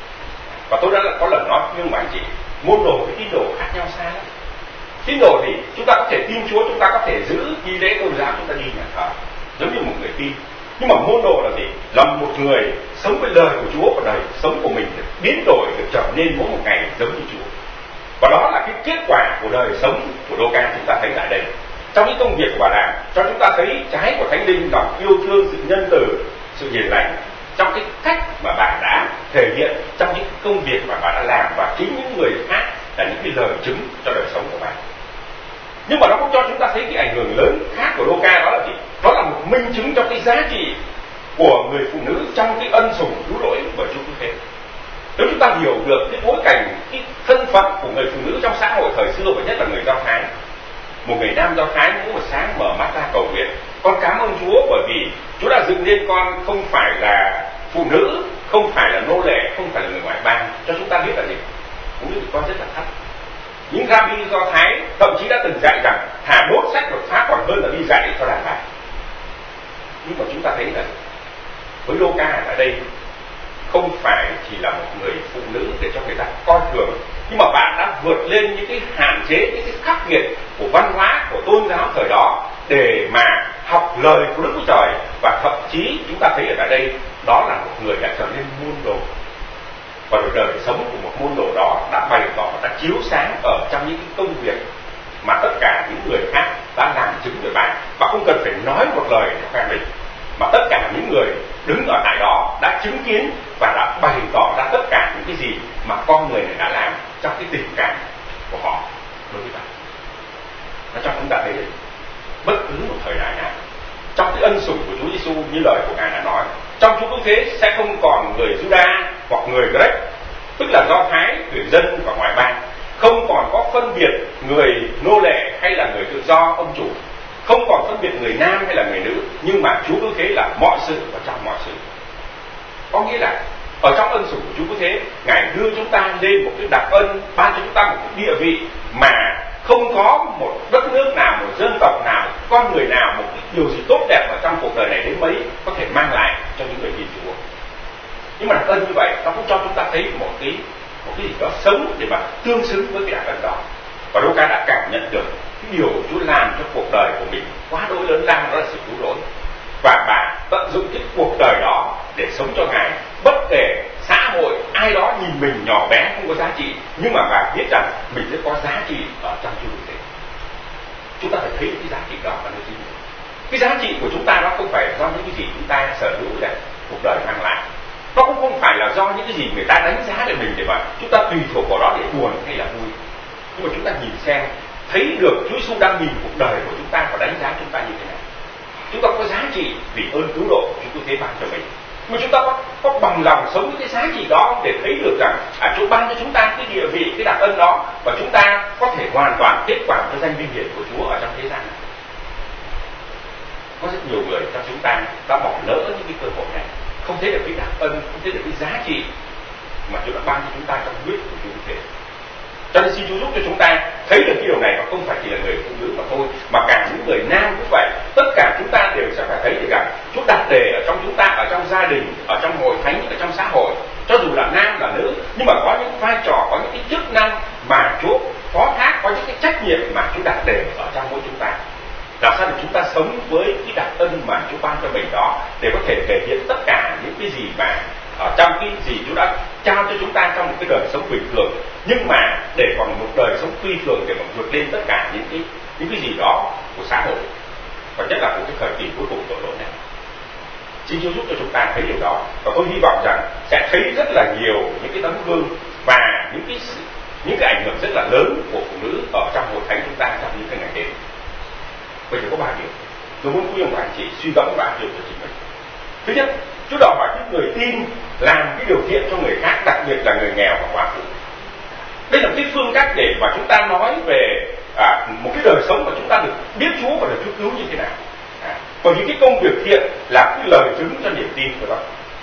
Và tôi đã có lần nói với các anh chị, môn đồ với tín đồ khác nhau xa lắm. Tín đồ thì chúng ta có thể tin Chúa, chúng ta có thể giữ nghi lễ tôn giáo, chúng ta đi nhà thờ giống như một người tin. Nhưng mà môn đồ là gì? Là một người sống với lời của Chúa và đời sống của mình được biến đổi, được trở nên mỗi một ngày giống như Chúa. Và đó là cái kết quả của đời sống của Đô-ca chúng ta thấy tại đây. Trong những công việc của bà làm, cho chúng ta thấy trái của Thánh Linh, lòng yêu thương, sự nhân từ, sự hiền lành trong cái cách mà bà đã thể hiện trong những công việc mà bà đã làm, và chính những người khác là những cái lời chứng cho đời sống của bà. Nhưng mà nó cũng cho chúng ta thấy cái ảnh hưởng lớn khác của Đô-ca, đó là gì? Đó là một minh chứng cho cái giá trị của người phụ nữ trong cái ân sủng cứu rỗi bởi Chúa Cứu Thế. Nếu chúng ta hiểu được cái bối cảnh, cái thân phận của người phụ nữ trong xã hội thời xưa, và nhất là người Do Thái, một người nam Do Thái mỗi một sáng mở mắt ra cầu nguyện: con cảm ơn Chúa bởi vì Chúa đã dựng nên con không phải là phụ nữ, không phải là nô lệ, không phải là người ngoại bang. Cho chúng ta biết là gì? Cũng như con rất là thấp. Những rabbi Do Thái thậm chí đã từng dạy rằng thà đốt sách luật pháp còn hơn là đi dạy cho đàn bà. Nhưng mà chúng ta thấy là với Đô-ca ở đây không phải chỉ là một người phụ nữ để cho người ta coi thường, nhưng mà bạn đã vượt lên những cái hạn chế, những cái khắc nghiệt của văn hóa, của tôn giáo thời đó để mà học lời của Đức Chúa Trời. Và thậm chí chúng ta thấy ở tại đây đó là một người đã trở nên môn đồ, và đời sống của một môn đồ đó đã bày tỏ, đã chiếu sáng ở trong những cái công việc mà tất cả những người khác đã làm chứng về bà, và không cần phải nói một lời để khoe mình, mà tất cả những người đứng ở tại đó đã chứng kiến và đã bày tỏ ra tất cả những cái gì mà con người này đã làm trong cái tình cảm của họ đối với bà. Nó cho chúng ta thấy bất cứ một thời đại nào, trong cái ân sủng của Chúa Giêsu như lời của Ngài đã nói, trong Chúa Cứu Thế sẽ không còn người Juda hoặc người Grec, tức là Do Thái, người dân và ngoại bang, không còn có phân biệt người nô lệ hay là người tự do ông chủ, không còn phân biệt người nam hay là người nữ, nhưng mà Chúa Cứu Thế là mọi sự và trong mọi sự. Có nghĩa là ở trong ân sủng của Chúa Cứu Thế, Ngài đưa chúng ta lên một cái đặc ân, ban cho chúng ta một cái địa vị mà không có một đất nước nào, một dân tộc nào, con người nào, một cái điều gì tốt đẹp ở trong cuộc đời này đến mấy có thể mang lại cho những người tin Chúa. Nhưng mà đặc ân như vậy, nó cũng cho chúng ta thấy một cái gì đó sống để mà tương xứng với cái đặc ân đó. Và Đô-ca đã cảm nhận được cái điều Chúa làm cho cuộc đời của mình quá đỗi lớn lao, đó là sự cứu rỗi. Và bà tận dụng cái cuộc đời đó để sống cho Ngài, bất kể xã hội ai đó nhìn mình nhỏ bé không có giá trị, nhưng mà bà biết rằng mình sẽ có giá trị ở trong Chúa Cứu Thế. Chúng ta phải thấy cái giá trị đó là cái gì. Cái giá trị của chúng ta nó không phải do những cái gì chúng ta sở hữu để cuộc đời mang lại, nó cũng không phải là do những cái gì người ta đánh giá về mình để mà chúng ta tùy thuộc vào đó để buồn hay là vui. Nhưng mà chúng ta nhìn xem thấy được Chúa Giêsu đang nhìn cuộc đời của chúng ta và đánh giá chúng ta như thế nào. Chúng ta có giá trị vì ơn cứu độ Chúa có thế ban cho mình, mà chúng ta có bằng lòng sống với cái giá trị đó để thấy được rằng Chúa ban cho chúng ta cái địa vị, cái đặc ân đó, và chúng ta có thể hoàn toàn kết quả cho danh vinh hiển của Chúa ở trong thế gian này. Có rất nhiều người trong chúng ta đã bỏ lỡ những cái cơ hội này, không thấy được cái đặc ân, không thấy được cái giá trị mà Chúa đã ban cho chúng ta trong huyết của Chúa Giêsu. Cho nên xin Chúa giúp cho chúng ta thấy được cái điều này, và không phải chỉ là người phụ nữ mà thôi, mà cả những người nam cũng vậy. Tất cả chúng ta đều sẽ phải thấy được rằng Chúa đặt đề ở trong chúng ta, ở trong gia đình, ở trong hội thánh, ở trong xã hội, cho dù là nam là nữ, nhưng mà có những vai trò, có những cái chức năng mà Chúa phó thác, có những cái trách nhiệm mà Chúa đặt đề ở trong mỗi chúng ta. Làm sao để chúng ta sống với cái đặc ân mà Chúa ban cho mình đó, để có thể thể hiện tất cả những cái gì mà ở trong cái gì Chúa đã trao cho chúng ta trong một cái đời sống bình thường, nhưng mà để còn một đời sống phi thường, để mà vượt lên tất cả những cái gì đó của xã hội, và nhất là của cái thời kỳ cuối cùng tội lỗi này. Xin Chúa giúp cho chúng ta thấy điều đó, và tôi hy vọng rằng sẽ thấy rất là nhiều những cái tấm gương và những cái ảnh hưởng rất là lớn của phụ nữ ở trong hội thánh chúng ta trong những cái ngày đến. Bây giờ có 3 điều tôi muốn khuyên các anh chị suy gẫm và áp dụng cho chính mình. Thứ nhất, Chúa đòi hỏi những người tin làm cái điều thiện cho người khác, đặc biệt là người nghèo và寡phụ. Đây là cái phương cách để mà chúng ta nói về một cái đời sống mà chúng ta được biết Chúa và được Chúa cứu như thế nào. Bởi vì cái công việc thiện là cái lời chứng cho niềm tin của đó.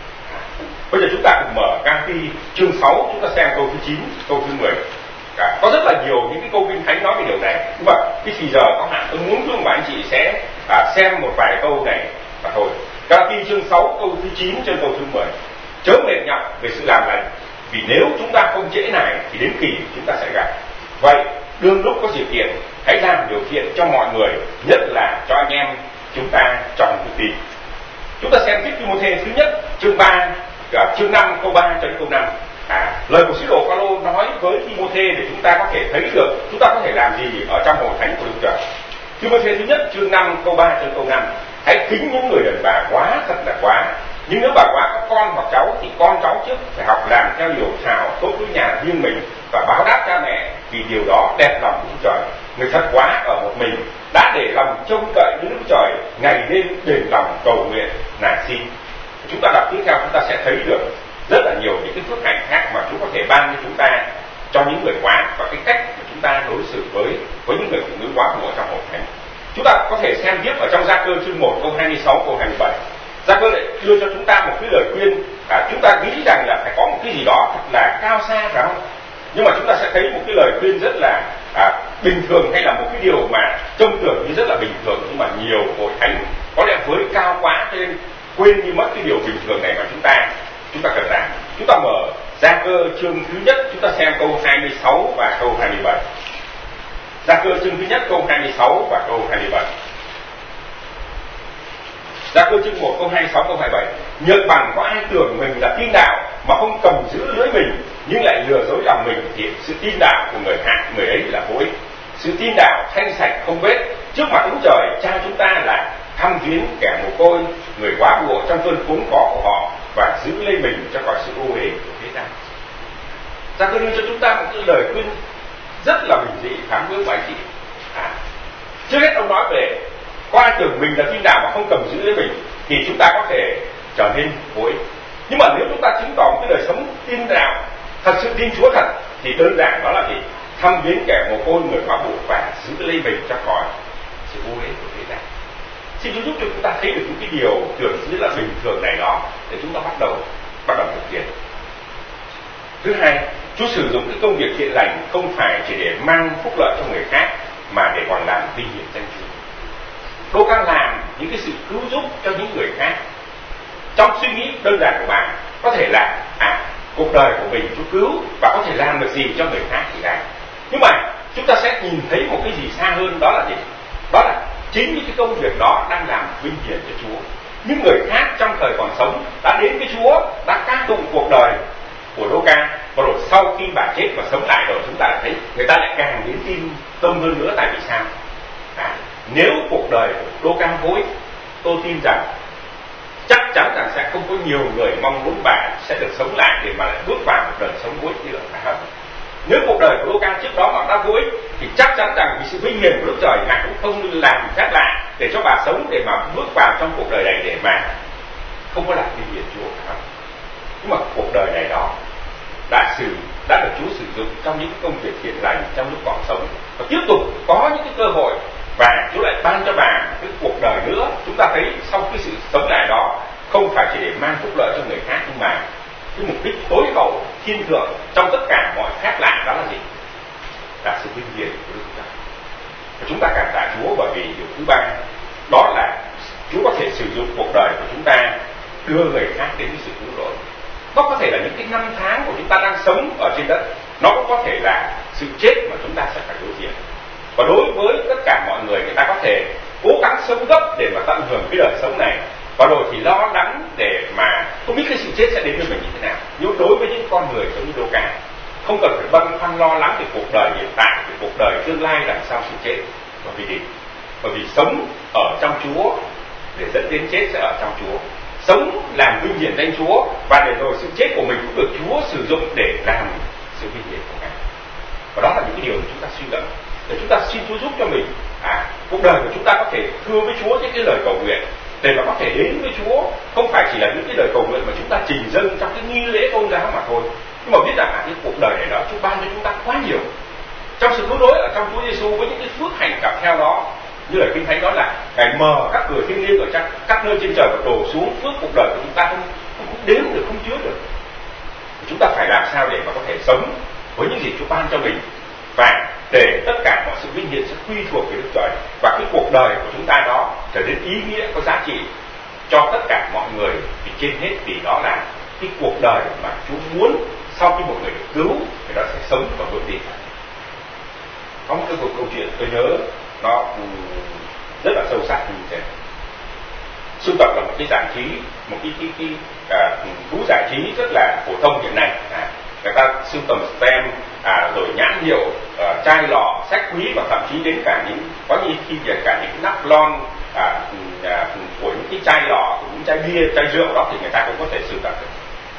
Bây giờ chúng ta cùng mở Ca-ti chương 6, chúng ta xem câu thứ 9, câu thứ 10. Có rất là nhiều những cái câu kinh thánh nói về điều này, nhưng mà cái thì giờ có hạn, tôi muốn thương và anh chị sẽ xem một vài câu này mà thôi. Ca-ti chương 6 câu thứ 9 trên câu thứ 10. Chớ mệt nhọc về sự làm lành, vì nếu chúng ta không trễ nải thì đến kỳ chúng ta sẽ gặp. Vậy đương lúc có dịp kiện, hãy làm điều thiện cho mọi người, nhất là cho anh em chúng ta trong đức tin. Chúng ta xem tiếp Ti-mô-thê thứ nhất chương 3, chương 5 câu 3 cho đến câu 5. Lời của sứ đồ Phaolô nói với Ti-mô-thê để chúng ta có thể thấy được chúng ta có thể làm gì ở trong hội thánh của Đức Trời. Ti-mô-thê thứ nhất chương 5 câu 3 cho đến câu 5. Hãy kính những người đàn bà quá thật là quá, nhưng nếu bà quá có con hoặc cháu thì con cháu trước phải học làm theo điều thảo tốt với nhà riêng mình, và báo đáp cha mẹ, vì điều đó đẹp lòng Đức Trời. Người thật quá ở một mình đã để lòng trông cậy với Đức Trời, ngày đêm đền lòng cầu nguyện nài xin. Chúng ta đọc tiếp theo, chúng ta sẽ thấy được rất là nhiều những cái phước hạnh khác mà Chúa có thể ban cho chúng ta, cho những người quá, và cái cách mà chúng ta đối xử với những người phụ nữ quá phụ trong hội thánh. Chúng ta có thể xem tiếp ở trong Gia-cơ chương 1 câu 26 câu 27. Gia-cơ lại đưa cho chúng ta một cái lời khuyên, chúng ta nghĩ rằng là phải có một cái gì đó thật là cao xa, phải không? Nhưng mà chúng ta sẽ thấy một cái lời khuyên rất là bình thường, hay là một cái điều mà trông tưởng như rất là bình thường, nhưng mà nhiều hội thánh có lẽ với cao quá cho nên quên đi mất cái điều bình thường này mà chúng ta cần làm. Chúng ta mở Gia-cơ chương thứ nhất, chúng ta xem câu 26 và câu 27. Gia-cơ chương thứ nhất câu 26 và câu 27. Gia-cơ chương 1 câu 26 câu 27. Nhược bằng có ai tưởng mình là tin đạo mà không cầm giữ lưỡi mình, nhưng lại lừa dối lòng mình, thì sự tin đạo của người khác, người ấy là vô ích. Sự tin đạo thanh sạch không vết trước mặt Đức Trời Cha chúng ta là thăm viếng kẻ mồ côi, người quá buộc trong cơn khốn khó của họ, và giữ lấy mình cho khỏi sự ô uế của thế gian. Gia-cơ đưa cho chúng ta một cái lời khuyên rất là bình dị, khám bước của anh chị. Trước hết ông nói về có ai tưởng mình là tin đạo mà không cầm giữ lấy mình, thì chúng ta có thể trở nên vô ích. Nhưng mà nếu chúng ta chứng tỏ một cái đời sống tin đạo, thật sự tin Chúa thật, thì đơn giản đó là gì? Thăm viếng kẻ mồ côi, người quá buộc, và giữ lấy mình cho khỏi sự vô ích của thế gian. Xin Chúa giúp cho chúng ta thấy được những cái điều tưởng rất là bình thường này đó, để chúng ta bắt đầu thực hiện. Thứ hai, Chúa sử dụng cái công việc thiện lành không phải chỉ để mang phúc lợi cho người khác, mà để còn làm vinh hiển danh Chúa. Đô Ca làm những cái sự cứu giúp cho những người khác. Trong suy nghĩ đơn giản của bà có thể là cuộc đời của mình Chúa cứu, và có thể làm được gì cho người khác thì làm. Nhưng mà chúng ta sẽ nhìn thấy một cái gì xa hơn, đó là gì? Đó là chính những cái công việc đó đang làm vinh hiển cho Chúa. Những người khác trong thời còn sống đã đến với Chúa, đã ca tụng cuộc đời của Đô Ca, và rồi sau khi bà chết và sống lại rồi, chúng ta lại thấy người ta lại càng đến tin tâm hơn nữa. Tại vì sao? Nếu cuộc đời của Đô Ca vô ích, tôi tin rằng chắc chắn rằng sẽ không có nhiều người mong muốn bà sẽ được sống lại để mà lại bước vào một đời sống vô ích nữa, phải không? Nếu cuộc đời của Đô-ca trước đó mà đã vô ích thì chắc chắn rằng vì sự vinh hiển của Đức Trời, Ngài cũng không làm phép lạ để cho bà sống, để mà bước vào trong cuộc đời này để mà không có làm vinh hiển Chúa phải không? Nhưng mà cuộc đời này đó đã được Chúa sử dụng trong những công việc thiện lành trong lúc còn sống, và tiếp tục có những cái cơ hội, và Chúa lại ban cho bà cái cuộc đời nữa. Chúng ta thấy sau cái sự sống lại đó không phải chỉ để mang phúc lợi cho người khác, nhưng mà cái mục đích tối hậu thiên thượng trong tất cả mọi phép lạ đó là gì? Là sự vinh hiển của Đức Chúa. Và chúng ta cảm tạ Chúa bởi vì điều thứ ba đó là Chúa có thể sử dụng cuộc đời của chúng ta đưa người khác đến với sự cứu rỗi. Nó có thể là những cái năm tháng của chúng ta đang sống ở trên đất, nó cũng có thể là sự chết mà chúng ta sẽ phải đối diện. Và đối với tất cả mọi người ta có thể cố gắng sống gấp để mà tận hưởng cái đời sống này, và rồi thì lo lắng để mà không biết cái sự chết sẽ đến với mình như thế nào. Nhưng đối với những con người giống như Đô-ca, không cần phải băn khoăn lo lắng về cuộc đời hiện tại, về cuộc đời tương lai đằng sau sự chết. Bởi vì sống ở trong Chúa để dẫn đến chết sẽ ở trong Chúa, sống làm vinh hiển danh Chúa, và để rồi sự chết của mình cũng được Chúa sử dụng để làm sự vinh hiển của Ngài. Và đó là những cái điều mà chúng ta suy gẫm để chúng ta xin Chúa giúp cho mình cuộc đời của chúng ta có thể thưa với Chúa những cái lời cầu nguyện, để mà có thể đến với Chúa không phải chỉ là những cái lời cầu nguyện mà chúng ta trình dâng trong cái nghi lễ tôn giáo mà thôi, nhưng mà biết rằng cái cuộc đời này đó Chúa ban cho chúng ta quá nhiều trong sự cứu rỗi ở trong Chúa Giêsu, với những cái phước hạnh kèm theo đó. Như lời Kinh Thánh nói là Ngài mở các cửa thiêng liêng ở các nơi trên trời và đổ xuống phước cuộc đời của chúng ta không đếm được, không chứa được. Chúng ta phải làm sao để mà có thể sống với những gì Chúa ban cho mình, và để tất cả mọi sự vinh hiển sẽ quy thuộc về Đức Trời, và cái cuộc đời của chúng ta đó trở nên ý nghĩa, có giá trị cho tất cả mọi người. Vì trên hết vì đó là cái cuộc đời mà Chúa muốn sau khi một người được cứu thì nó sẽ sống và bước đi. Có một cái câu chuyện tôi nhớ nó rất là sâu sắc như thế. Sưu tập là một cái giải trí, một cái thú giải trí rất là phổ thông hiện nay. Người ta sưu tầm stem, rồi nhãn hiệu, chai lọ, sách quý, và thậm chí đến cả những có như khi về cả những nắp lon của những cái chai lọ, của những chai bia, chai rượu đó thì người ta cũng có thể sưu tập được.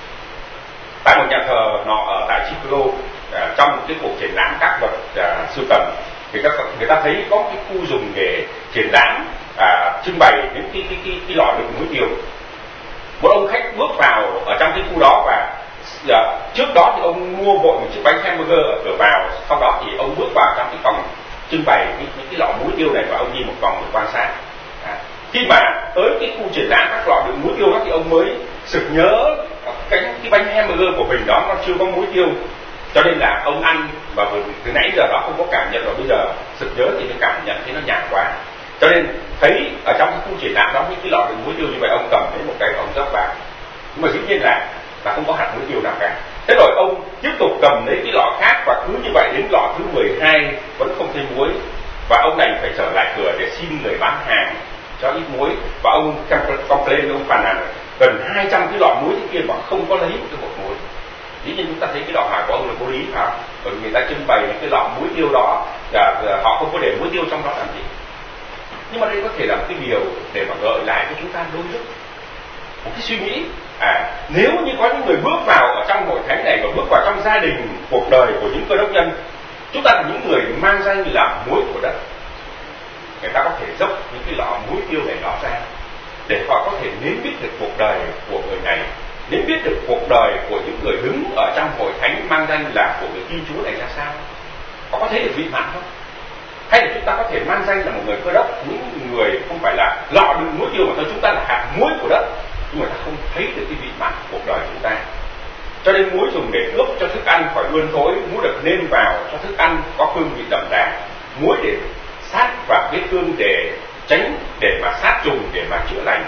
Tại một nhà thờ nọ ở tại Chicago, trong một cái cuộc triển lãm các vật sưu tầm, thì người ta thấy có cái khu dùng để triển lãm trưng bày những cái lọ đựng muối tiêu. Một ông khách bước vào ở trong cái khu đó, và trước đó thì ông mua vội một chiếc bánh hamburger ở cửa vào. Sau đó thì ông bước vào trong cái phòng trưng bày những cái lọ muối tiêu này, và ông đi một vòng để quan sát. Khi mà tới cái khu triển lãm các lọ đựng muối tiêu đó thì ông mới sực nhớ cái bánh hamburger của mình đó nó chưa có muối tiêu, cho nên là ông ăn và từ nãy giờ đó không có cảm nhận, rồi bây giờ sực nhớ thì mới cảm nhận thấy nó nhạt quá. Cho nên thấy ở trong cái khu triển lãm đó những cái lọ đựng muối tiêu như vậy, ông cầm đến một cái ông dốc vào, nhưng mà dĩ nhiên là không có hạt muối tiêu nào cả. Thế rồi ông tiếp tục cầm lấy cái lọ khác, và cứ như vậy đến lọ thứ 12 vẫn không thấy muối, và ông này phải trở lại cửa để xin người bán hàng cho ít muối. Và ông complain, ông phàn nàn gần 200 cái lọ muối thế kia mà không có lấy một cái hộp muối. Dĩ nhiên chúng ta thấy cái lọ hàng của ông là vô lý hả? Bởi vì người ta trưng bày những cái lọ muối tiêu đó, họ không có để muối tiêu trong đó làm gì. Nhưng mà đây có thể là một cái điều để mà gợi lại cho chúng ta đôi lúc một cái suy nghĩ. Nếu như có những người bước vào ở trong hội thánh này và bước vào trong gia đình cuộc đời của những cơ đốc nhân, chúng ta là những người mang danh là muối của đất, người ta có thể dốc những cái lọ muối tiêu này đó ra để họ có thể nếm biết được cuộc đời của người này, nếm biết được cuộc đời của những người đứng ở trong hội thánh mang danh là của người Tin Chúa này ra sao. Họ có thấy được vị mặn không? Hay là chúng ta có thể mang danh là một người cơ đốc, những người không phải là lọ đựng muối tiêu mà thôi, chúng ta là hạt muối của đất, nhưng mà ta không thấy được cái vị mặn của cuộc đời chúng ta. Cho nên muối dùng để ướp cho thức ăn khỏi ươn thối, muối được nêm vào cho thức ăn có hương vị đậm đà, muối để sát vào vết thương để tránh, để mà sát trùng, để mà chữa lành.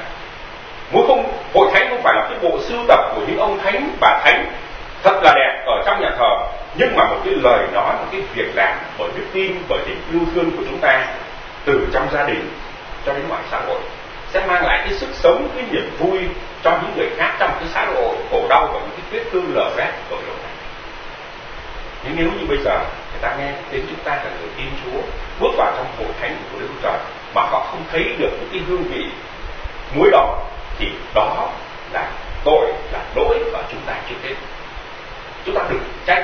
Hội thánh không phải là cái bộ sưu tập của những ông thánh bà thánh thật là đẹp ở trong nhà thờ, nhưng mà một cái lời nói, một cái việc làm bởi đức tin, bởi tình yêu thương của chúng ta từ trong gia đình cho đến ngoài xã hội sẽ mang lại cái sức sống, cái niềm vui cho những người khác trong cái xã hội khổ đau và những cái vết thương lở rét tội lỗi này. Nhưng nếu như bây giờ người ta nghe đến chúng ta là người tin Chúa, bước vào trong hội thánh của Đức Chúa Trời mà họ không thấy được những cái hương vị muối đó, thì đó là tội, là lỗi ở chúng ta trước hết. Chúng ta đừng trách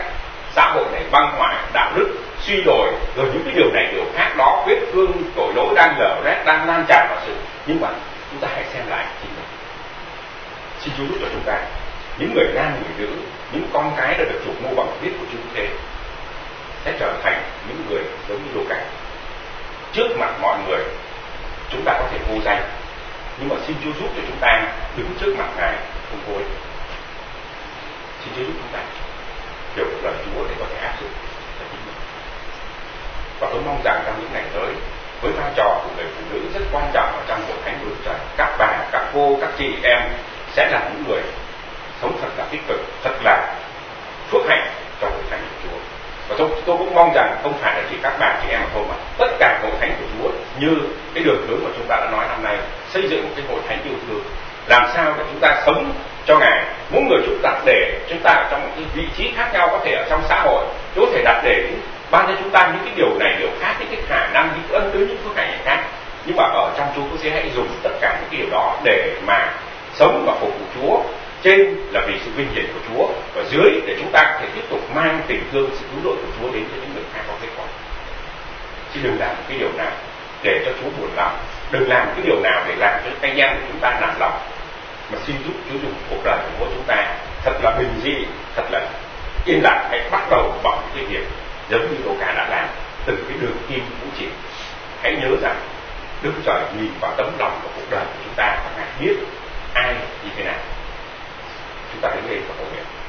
xã hội này băng hoại, đạo đức suy đồi, rồi những cái điều này điều khác đó, vết thương tội lỗi đang lở loét, đang lan tràn vào sự. Nhưng mà chúng ta hãy xem lại chính mình. Xin Chúa giúp cho chúng ta, những người nam người nữ, những con cái đã được chuộc mua bằng huyết của Chúa Thế, sẽ trở thành những người giống như Lô-ca. Trước mặt mọi người chúng ta có thể vô danh, nhưng mà xin Chúa giúp cho chúng ta đứng trước mặt Ngài không vô ích. Xin Chúa giúp chúng ta hiểu được lời Chúa để có thể áp dụng cho chính mình. Và tôi mong rằng trong những ngày tới, với vai trò của người phụ nữ rất quan trọng ở trong hội thánh của Đức Trời, các bà, các cô, các chị em sẽ là những người sống thật là tích cực, thật là phước hạnh cho hội thánh của Chúa. Và tôi cũng mong rằng không phải là chỉ các bà chị em mà thôi, mà tất cả hội thánh của Chúa như cái đường hướng mà chúng ta đã nói năm nay, xây dựng một cái hội thánh yêu thương, làm sao để chúng ta sống cho Ngài. Mỗi người chúng đặt để chúng ta ở trong một cái vị trí khác nhau, có thể ở trong xã hội, Chúa có thể đặt để ban cho chúng ta những cái điều này điều khác, những cái khả năng, những cái ân tứ, những phước hạnh khác. Nhưng mà ở trong Chúa sẽ hãy dùng tất cả những cái điều đó để mà sống và phục vụ Chúa. Trên là vì sự vinh hiển của Chúa, và dưới để chúng ta có thể tiếp tục mang tình thương, sự cứu rỗi của Chúa đến cho những người khác có kết quả. Chứ đừng làm cái điều nào để cho Chúa buồn lòng, đừng làm cái điều nào để làm cho anh em của chúng ta nản lòng, mà xin giúp Chúa dùng cuộc đời của chúng ta thật là bình dị, thật là yên lặng. Hãy bắt đầu bằng cái việc giống như Lô-ca đã làm, từng cái đường kim vũ chỉ. Hãy nhớ rằng Đức Trời nhìn vào tấm lòng của cuộc đời của chúng ta và Ngài biết ai như thế nào. Chúng ta đứng lên và cầu nguyện.